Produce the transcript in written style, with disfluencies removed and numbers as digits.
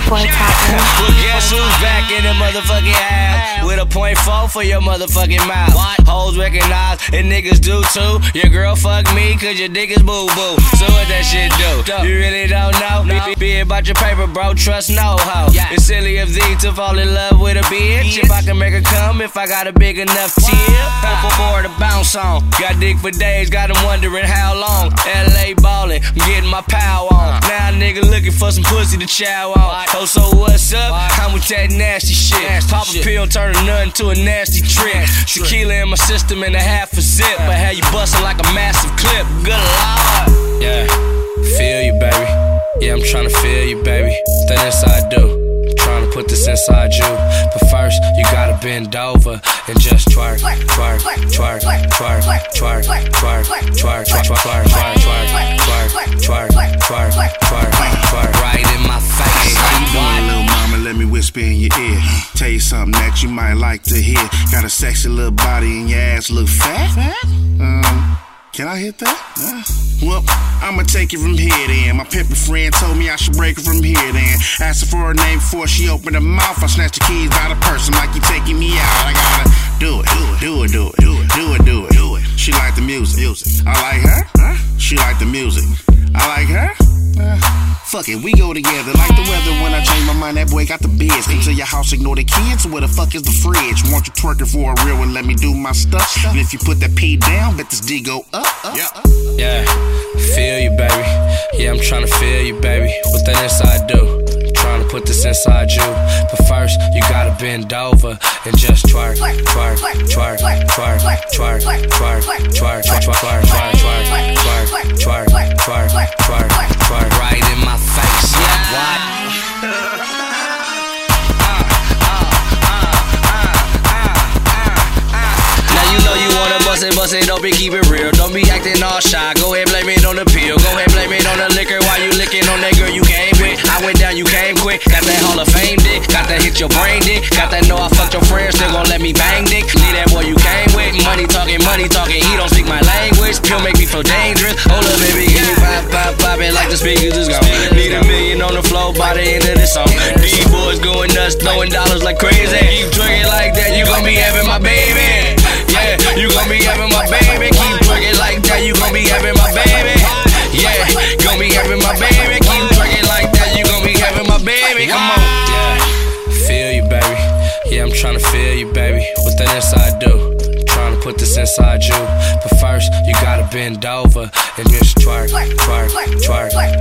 boy talking. Well, guess who's back in the motherfucking house with a .4 for your motherfucking mouth? Hoes recognize and niggas do too. Your girl fuck me cause your dick is boo boo. So what that shit do? You really don't know? Be about your paper, bro. Trust no hoe. It's silly of thee to fall in love with a bitch. If I can make her come, if I got a big enough tip. For to bounce on. Got dick for days, got them wondering how long. LA ballin', I'm getting my power on. Now a nigga looking for some pussy to chow on. Oh, so what's up? I'm with that nasty shit. Pop a pill, turn a nut into a nasty trick. Tequila in my system and a half a sip. But how you bustin' like a massive clip. Good lord. Yeah, feel you, baby. Yeah, I'm tryna feel you, baby. What's that inside do? Trying to put this inside you, but first you gotta bend over and just twerk, twerk, twerk, twerk, twerk, twerk, twerk, twerk, twerk, twerk, twerk, twerk, twerk, twerk, right in my face. How you doing, little mama? Let me whisper in your ear. Tell you something that you might like to hear. Got a sexy little body and your ass look fat. Can I hit that? Well, I'ma take it from here then. My pimpin' friend told me I should break it from here then. Asked her for her name before she opened her mouth. I snatched the keys out of purse. I'm like, you taking me out. I gotta do it, do it, do it, do it, do it, do it, do it. She like the music. I like her. She like the music. I like her. Fuck it, we go together like the weather. When I change my mind, that boy got the biz. Come to your house, ignore the kids. Where the fuck is the fridge? Want you twerking for a real one? Let me do my stuff. And if you put that P down, bet this D go up. Yeah, feel you, baby. Yeah, I'm tryna feel you, baby. What that inside do? Trying to put this inside you, but first you gotta bend over and just twerk, twerk, twerk, twerk, twerk, twerk, twerk, twerk, twerk, twerk, twerk, twerk, twerk, twerk, twerk, twerk, right in my face. Now you know you wanna bust it, don't be keep it real. Don't be acting all shy. Go ahead, blame it on the pill. Go ahead, blame it on the liquor while you licking on that girl you came with. I went down, you came quick. Got that Hall of Fame dick. Got that hit your brain dick. Got that know I fucked your friends, still gon' let me bang dick. Leave that boy you came with. Money talking, he don't speak my language. Pill make me feel dangerous. Hold up, baby, give me pop it like the speakers is gone. Need $1 million on the floor by the end of this song. These boys going nuts, throwing dollars like crazy. Keep drinking like that, you gon' be having my baby. Yeah, you gon' be having my baby. Keep drinking like that, you gon' be having my baby. Yeah, gon' be having my baby. Keep drinking like that, you gon' be having my baby. Come on. Yeah, feel you, baby. Yeah, I'm tryna feel you, baby. What that inside do? Trying to put this inside you, but first you gotta bend over and just twerk, twerk, twerk, twerk, twerk,